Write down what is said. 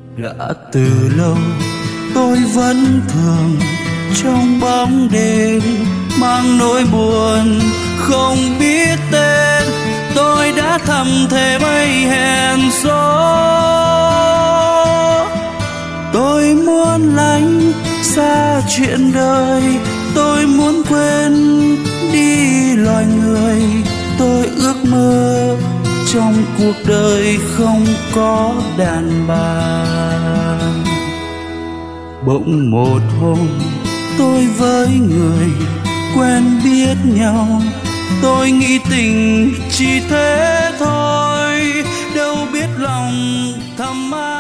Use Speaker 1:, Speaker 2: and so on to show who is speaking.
Speaker 1: Đã từ lâu tôi vẫn thường trong bóng đêm mang nỗi buồn không biết tên. Tôi đã thầm thề mây hẹn gió, tôi muốn lánh xa chuyện đời, tôi muốn quên đi loài người. Tôi ước mơ trong cuộc đời không có đàn bà. Bỗng một hôm tôi với người quen biết nhau, tôi nghĩ tình chỉ thế thôi, đâu biết lòng thầm mãi